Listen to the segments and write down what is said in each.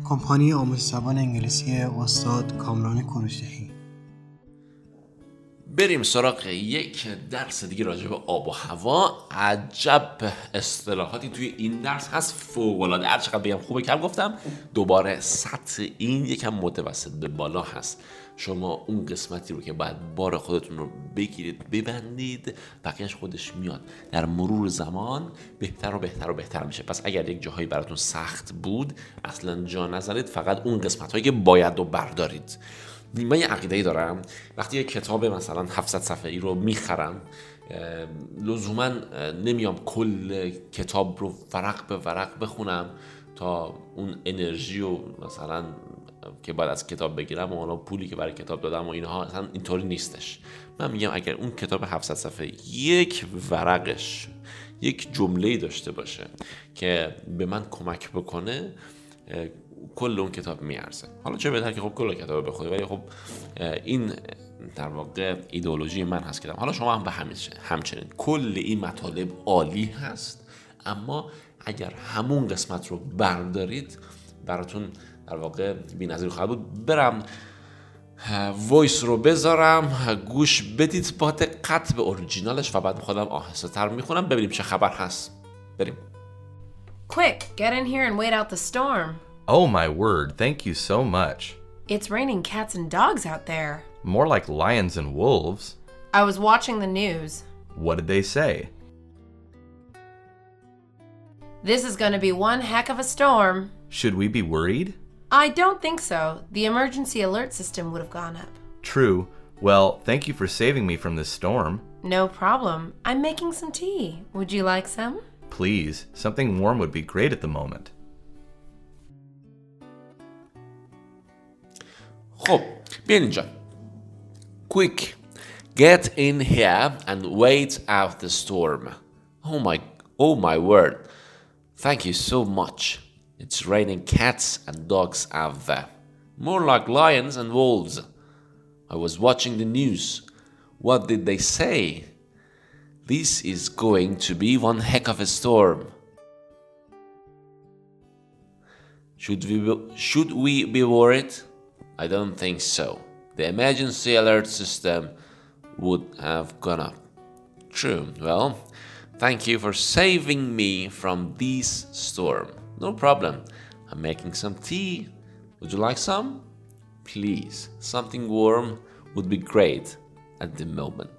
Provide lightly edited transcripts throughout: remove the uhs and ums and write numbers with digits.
کمپانی آموزش زبان انگلیسی استاد کامران کوروش‌دهی. بریم سراغ یک درس دیگه راجع به آب و هوا. عجب اصطلاحاتی توی این درس هست، فوق‌العاده. هر چقدر بگم خوبه کم گفتم. دوباره سطح این یکم متوسط به بالا هست. شما اون قسمتی رو که باید بار خودتون رو بگیرید ببندید، بقیهش خودش میاد. در مرور زمان بهتر و بهتر و بهتر میشه. پس اگر یک جاهایی براتون سخت بود اصلا جا نزنید، فقط اون قسمت هایی که باید رو بردارید. من یه عقیده‌ای دارم وقتی یه کتاب مثلا 700 صفحه‌ای رو میخرم، لزوما نمیام کل کتاب رو ورق به ورق بخونم تا اون انرژی و مثلا که باید از کتاب بگیرم و اونا پولی که برای کتاب دادم و اینها، اصلا اینطوری نیستش. من میگم اگر اون کتاب 700 صفحه یک ورقش یک جمله‌ای داشته باشه که به من کمک بکنه، کل اون کتاب میارزه. حالا چه بهتر که خب کل کتاب بخونی، ولی خب این در واقع ایدئولوژی من هست که حالا شما هم به همچنین کل این مطالب عالی هست، اما اگر همون قسمت رو بردارید براتون در واقع بی‌نظیر خواهد بود. برم وایس رو بذارم گوش بدید با دقت به اورجینالش و بعد خودم آهسته تر میخونم ببینیم چه خبر هست. بریم. Quick, get in here and wait out the storm. Oh my word, thank you so much. It's raining cats and dogs out there. More like lions and wolves. I was watching the news. What did they say? This is going to be one heck of a storm. Should we be worried? I don't think so. The emergency alert system would have gone up. True. Well, thank you for saving me from this storm. No problem. I'm making some tea. Would you like some? Please, something warm would be great at the moment. خب بیاین اینجا. Quick, get in here and wait out the storm. Oh my word. Thank you so much. It's raining cats and dogs out there. More like lions and wolves. I was watching the news. What did they say? This is going to be one heck of a storm. Should we be worried? I don't think so. The emergency alert system would have gone up. True. Well, thank you for saving me from this storm. No problem. I'm making some tea. Would you like some? Please. Something warm would be great at the moment.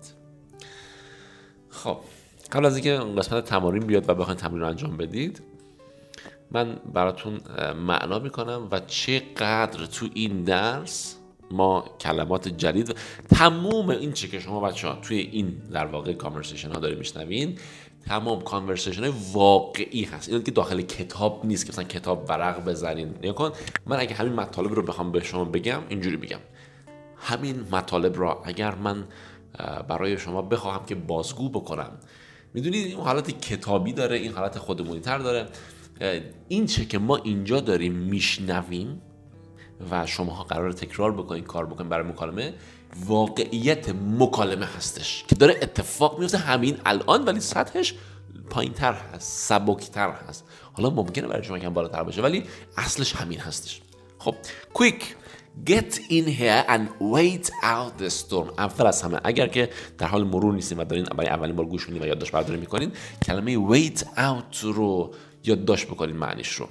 خب قبل از اینکه قسمت تمارین بیاد و بخواید تمرین رو انجام بدید، من براتون معنا میکنم و چقدر تو این درس ما کلمات جدید تموم این چی که شما بچه‌ها توی این در واقع کانورسیشن ها دارید میشنوین، تمام کانورسیشن های واقعی هست. این که داخل کتاب نیست که مثلا کتاب ورق بزنین. نگاه کن، من اگه همین مطالب رو بخوام به شما بگم اینجوری میگم. همین مطالب را اگر من برای شما بخواهم که بازگو بکنم، میدونید این حالت کتابی داره، این حالت خودمونی تر داره. این چه که ما اینجا داریم میشنویم و شماها قرار تکرار بکنین، کار بکنین برای مکالمه، واقعیت مکالمه هستش که داره اتفاق میفته همین الان، ولی سطحش پایین تر هست، سبک تر هست. حالا ممکنه برای شما کم بالاتر باشه ولی اصلش همین هستش. خب quick get in here and wait out the storm. اول از همه اگر که در حال مرور نیستین و دارین برای اولین بار گوش میدین و یادداشت برداری میکنین، کلمه wait out رو یادداشت بکنین معنیش رو.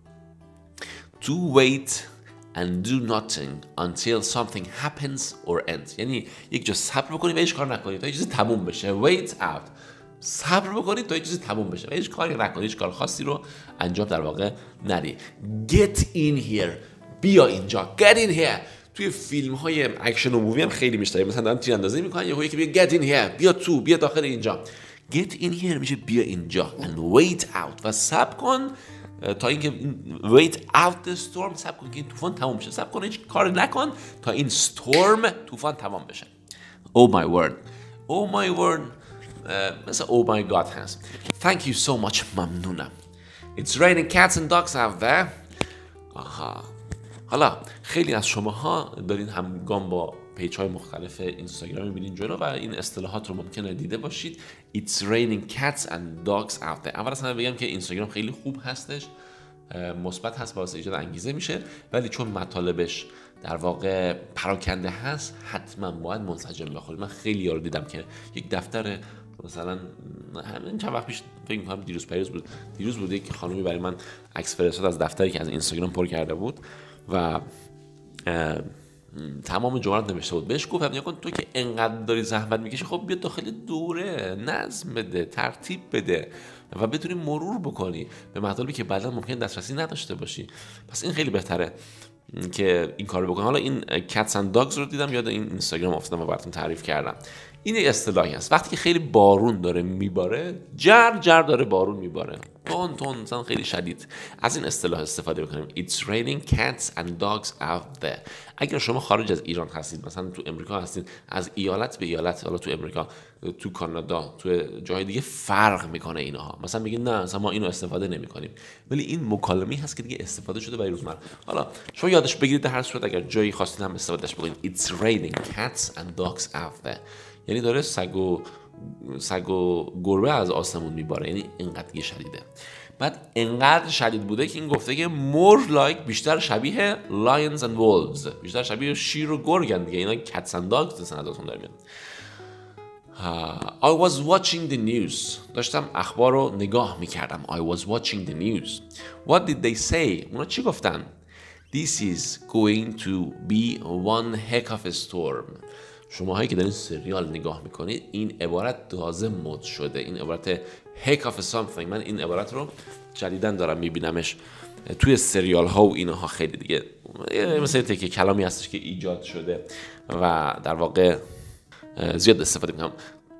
To wait and do nothing until something happens or ends. یعنی یک جا صبر بکنید و هیچ کار نکنید تا یه چیزی تموم بشه. Wait out. صبر بکنید تا یه چیزی تموم بشه و هیچ کاری نکنید، هیچ کار خاصی رو انجام در واقع ندید. Get in here. بیا اینجا. Get in here. توی فیلم های اکشن و مووی هم خیلی میشتره، مثلا دارن تیراندازی میکنن یهو یکی بیا get in here، بیا تو، بیا داخل اینجا. Get in here میشه بیا اینجا and wait out و صبر کن تا اینکه wait out the storm، صبر کن که این طوفان تمام بشه، صبر کن هیچ کار نکن تا این storm طوفان تمام بشه. Oh my word. Oh my word مثل oh my god هست. Thank you so much. ممنونم. It's raining cats and dogs out there. آها. حالا خیلی از شماها دارین همگام با پیج های مختلف اینستاگرام میبینین جلو و این اصطلاحات رو ممکنه دیده باشید. It's raining cats and dogs out there. اول از همه بگم که اینستاگرام خیلی خوب هستش، مثبت هست، باعث ایجاد انگیزه میشه، ولی چون مطالبش در واقع پراکنده هست حتما باید منسجم بخورید. من خیلی یارو دیدم که یک دفتر مثلا همین چند وقت پیش فکر می‌کنم دیروز بود یک خانومی برای من عکس فرستاد از دفتری که از اینستاگرام پر کرده بود و تمام جملات نوشته بود. بهش گفتم نگاه کن تو که انقدر داری زحمت میکشی، خب بیا داخل دوره نظم بده، ترتیب بده و بتونی مرور بکنی به مطالبی که بعدا ممکن دسترسی نداشته باشی. پس این خیلی بهتره که این کارو بکنم. حالا این کاتس اند داگز رو دیدم یاد این اینستاگرام افتادم و براتون تعریف کردم. این یک اصطلاحی است، وقتی که خیلی بارون داره میباره، جر داره بارون میباره، تون مثلا خیلی شدید، از این اصطلاح استفاده بکنیم. It's raining cats and dogs out there. اگر شما خارج از ایران هستید، مثلا تو امریکا هستید، از ایالت به ایالت، حالا تو امریکا، تو کانادا، تو جای دیگه فرق میکنه اینها. مثلا میگید نه مثلا ما اینو استفاده نمیکنیم، ولی این مکالمه‌ای هست که دیگه استفاده شده برای روزمره. حالا شما یادش بگیرید در هر صورت اگر جایی خواستید هم استفادهش بکنید. It's raining cats and dogs out there. یعنی داره سگ و گربه از آسمون میباره، یعنی اینقدر دیگه شدیده. بعد اینقدر شدید بوده که این گفته که more like بیشتر شبیه lions and wolves، بیشتر شبیه شیر و گرگن دیگه، اینا cats and dogs سنداتون در میاد. I was watching the news. داشتم اخبار رو نگاه میکردم. I was watching the news. What did they say؟ اونا چی گفتن؟ This is going to be one heck of a storm. شماهایی که دارین سریال نگاه میکنید این عبارت تازه مد شده، این عبارت heck of something. من این عبارت رو جدیداً دارم میبینمش توی سریال ها و اینها، خیلی دیگه مثل تکه کلامی هستش که ایجاد شده و در واقع زیاد استفاده میکنم.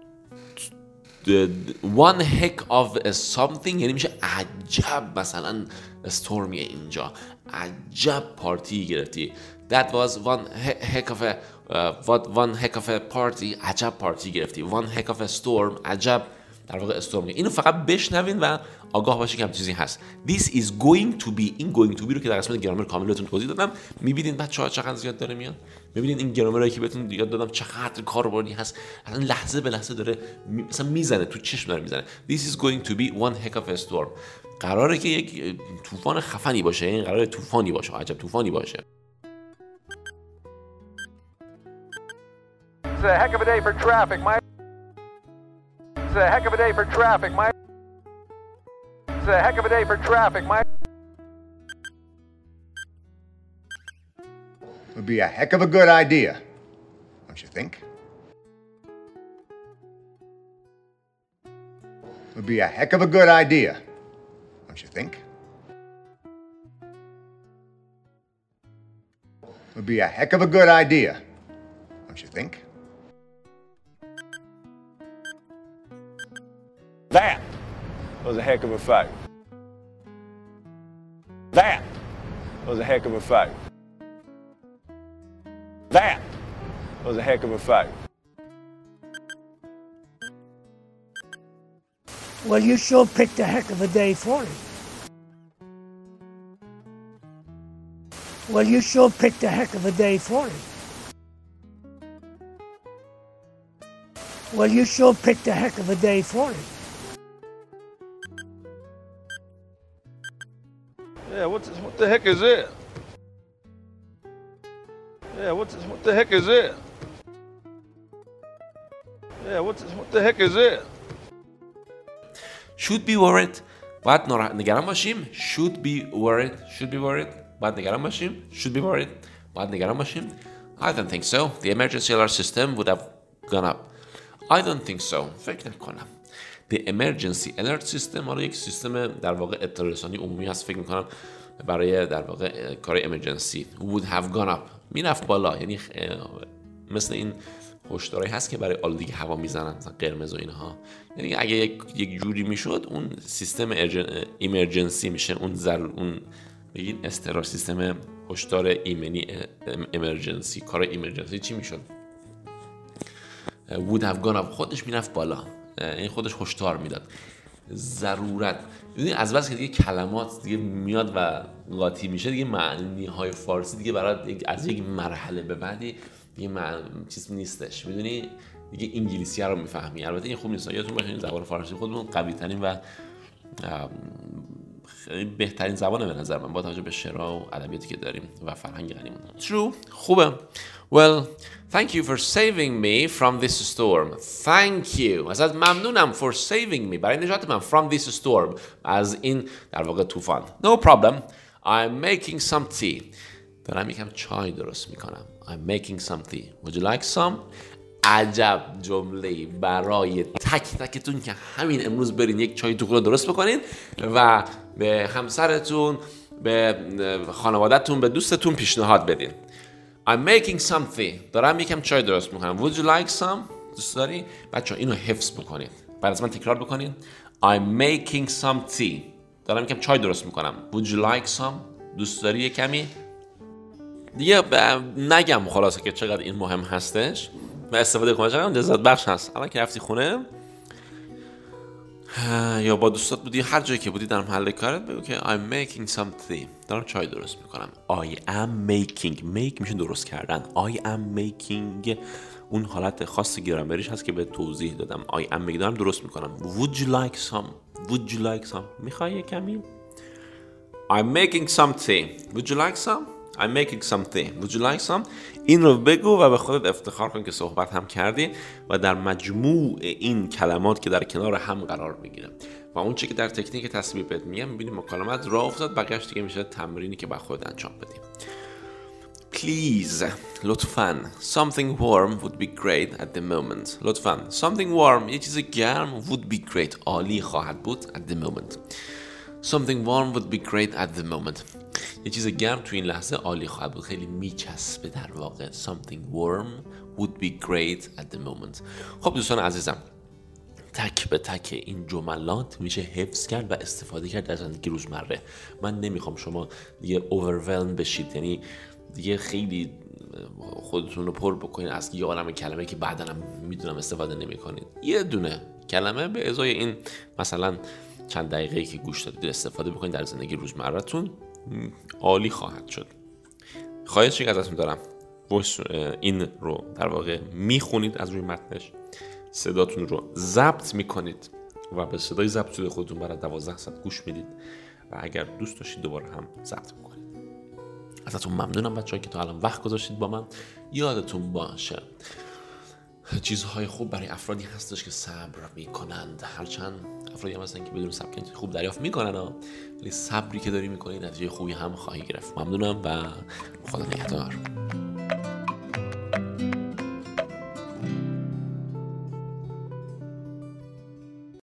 one heck of something یعنی میشه عجب مثلا استورمیه اینجا، عجب پارتی گرفتی. That was one heck of a one heck of a party، عجب پارتی گرفتی. One heck of a storm، عجب در واقع استورم. اینو فقط بشنوین و آگاه باشین که هم چیزی هست. This is going to be، این going to be رو که در قسمت گرامر کامل بهتون توضیح دادم. میبینید بچه‌ها چقدر زیاد داره میاد؟ میبینید این گرامرایی که بهتون یاد دادم چقدر کاربردی هست، اصلا لحظه به لحظه داره مثلا میزنه تو چشم داره میزنه. This is going to be one heck of a storm. قراره که یک طوفان خفنی باشه، این قراره طوفانی باشه، عجب طوفانی باشه. It's a heck of a day for traffic, Mike. It's a heck of a day for traffic, Mike. It's a heck of a day for traffic, Mike. Would be a heck of a good idea, don't you think? Would be a heck of a good idea, don't you think? Would be a heck of a good idea, don't you think? That was a heck of a fight. That was a heck of a fight. That was a heck of a fight. Well, you sure picked a heck of a day for it. Well, you sure picked a heck of a day for it. Well, you sure picked a heck of a day for it. Yeah, what the heck is it? Yeah, what the heck is it? Yeah, what the heck is it? Should be worried. باید نگران باشیم. Should be worried. باید نگران باشیم. Should be worried. باید نگران باشیم. I don't think so. The emergency alert system would have gone up. I don't think so. فکر نکنم. The emergency alert system حالا یک سیستم در واقع اطلاع رسانی عمومی هست، فکر میکنم برای در واقع کار امرجنسی. would have gone up میرفت بالا، یعنی مثل این هشدارایی هست که برای آلودگی هوا میزنن مثلا قرمز و اینها، یعنی اگه یک جوری میشد اون سیستم ایمرجنسی میشه، اون بگین استرار سیستم هشدار ایمنی امرجنسی، کار ایمرجنسی چی میشد؟ would have gone up خودش میرفت بالا، این خودش هشدار میداد. ضرورت یعنی از بس که دیگه کلمات دیگه میاد و قاطی میشه دیگه معنی های فارسی دیگه برای از یک مرحله به بعدی دیگه چیز نیستش، میدونی دیگه انگلیسی رو میفهمی. البته این خوب نیست، یادتون باشه زبان فارسی خودمون قوی ترین و خیلی بهترین زبانه به نظر من با توجه به شعرها و ادبیاتی که داریم و فرهنگ غنیمون. True. خوبه. Well, thank you for saving me from this storm. Thank you. ازت ممنونم for saving me. برای نجات من from this storm. از این در واقع طوفان. No problem. I'm making some tea. دارم یکم چای درست میکنم. I'm making some tea. Would you like some? عجب جمله برای تک تکتون که همین امروز برین یک چای تو خونه درست بکنین و به همسرتون، به خانواده‌تون، به دوستتون پیشنهاد بدین. I'm making something. دارم یکم چای درست میکنم. Would you like some? دوست داری؟ بچه‌ها اینو حفظ بکنید. بعد از من تکرار بکنین. I'm making some tea. دارم یکم چای درست میکنم. Would you like some? دوست داری کمی؟ دیگه نگم خلاصه که چقدر این مهم هستش و استفاده کنم چقدر لذت بخش هست. الان که رفتی خونه یا با دوستات بودی، هر جایی که بودی در محل کارت، بگو که I'm making something. دارم چای درست میکنم. I am making. make میشه درست کردن. I am making اون حالت خاص گرامریش هست که به توضیح دادم. I am making. دارم درست میکنم. Would you like some? Would you like some? میخوای کمی؟ I'm making something. Would you like some? I'm making something. Would you like some? این رو بگو و به خودت افتخار کن که صحبت هم کردی و در مجموع این کلمات که در کنار هم قرار بگیره و اون چیزی که در تکنیک تصویر بهت میگم میبینی مکالمات راه افتاد. بقیه‌اش دیگه میشه تمرینی که با خودت انجام بدی. Please لطفاً something warm would be great at the moment. لطفاً something warm یه چیز گرم would be great عالی خواهد بود at the moment. Something warm would be great at the moment. یه چیز گرم تو این لحظه عالی خواهد بود. خیلی میچسبه در واقع. Something warm would be great at the moment. خب دوستان عزیزم، تک به تک این جملات میشه حفظ کرد و استفاده کرد در زندگی روزمره. من نمیخوام شما دیگه overwhelmed بشید، یعنی دیگه خیلی خودتون رو پر بکنید از یه عالمه کلمه که بعداً هم میدونم استفاده نمیکنید. یه دونه کلمه به ازای این مثلا چند دقیقه‌ای که گوش دادید استفاده بکنید در زندگی روزمره‌تون، عالی خواهد شد. خواهشی ازتون دارم این رو در واقع میخونید از روی متنش، صداتون رو ضبط میکنید و به صدای ضبط شده خودتون برای 12 ساعت گوش میدید و اگر دوست داشتید دوباره هم ضبط میکنید. ازتون ممنونم بچه‌ها که تا الان وقت گذاشتید با من. یادتون باشه چیزهای خوب برای افرادی هستش که صبر میکنند. هرچند افرادی هم هستن که بدون صبر خوب دریافت میکنن، ولی صبری که داری میکنی نتیجه خوبی هم خواهی گرفت. ممنونم و خدا نگهدار.